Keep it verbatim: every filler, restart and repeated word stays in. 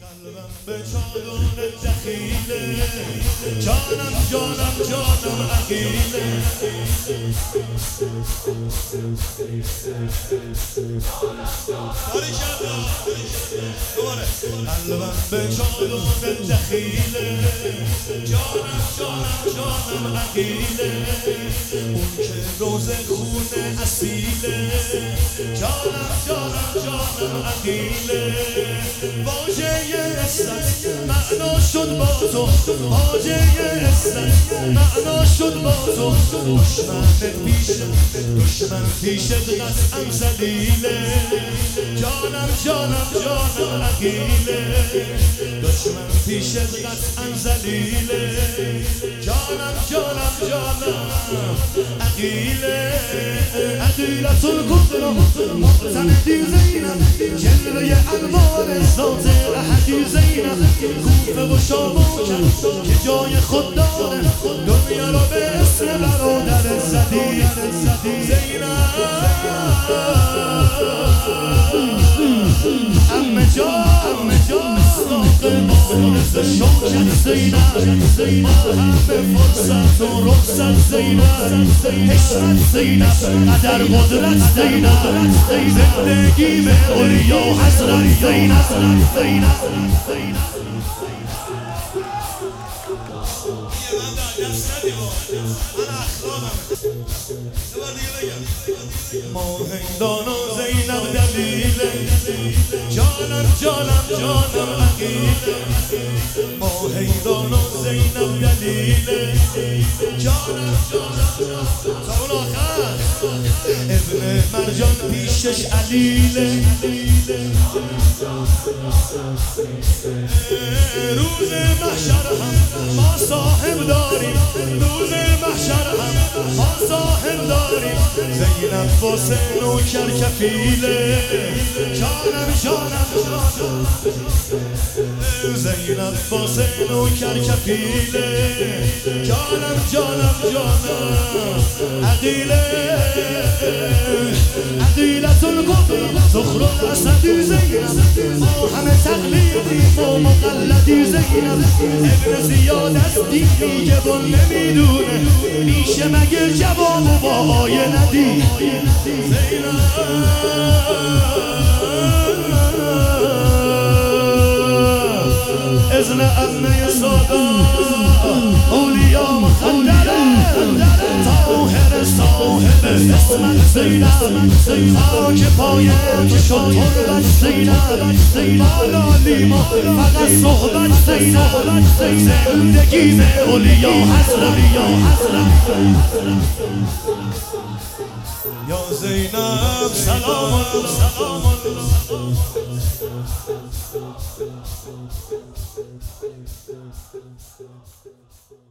قلبم به چادر دخیله، جانم جانم جانم عقیله. قلبم به چادر دخیله، جانم جانم جانم عقیله. اون که روز خون اصیله، جانم جانم جانم عقیله. واژه عزت معنا شد با تو، واژه عزت معنا شد با تو. دشمن پیش دشمن پیش قطعا ذلیله، جانم جانم جانم عقیله. دشمن پیش قطعا ذلیله، جانم جانم جانم عقیله. عقیلة الكبرى معتمدی زینب، جلوه انوار ذات احدی زینب. کوفه و شام و کرد که جای خود داره، دنیا را به اسم برادر زدی زینب. امه جان امه جان مصداق بارز شوکت زینب. ما همه فرصت و رخصت زینب، حشمت زینب، قدر قدرت زینب. زندگی به اولیا حضرت زینب. ماهندان و زینب دلیله، جانم جانم جانم عقیله. ماهندان و زینب دلیله، جانم جانم تا اون آخر. ابن مرجان پیشش علیله، روز محشر هم ما صاحب داریم، روز محشر هم ما صاحب داریم. زینب واسه نوکر کفیله، جانم جانم جانم. زینب واسه نوکر کفیله، جانم جانم جانم عقیله. عقیلة الکبرى زخرف اسدی زینب، ما همه تقلیدیم و مقلدی زینب. ابن زیاد از دین میگه و نمیدونه، میشه مگه جواب و با آیه ندی زینب. اذن امه سادات اولیا مخدره، طاهر صاحب اسمت زینب. خاک پایم که شد تربت زینب، بالا لیما فقط صحبت زینب. زندگی به اولیا حضرت یا زینب. سلام سلام.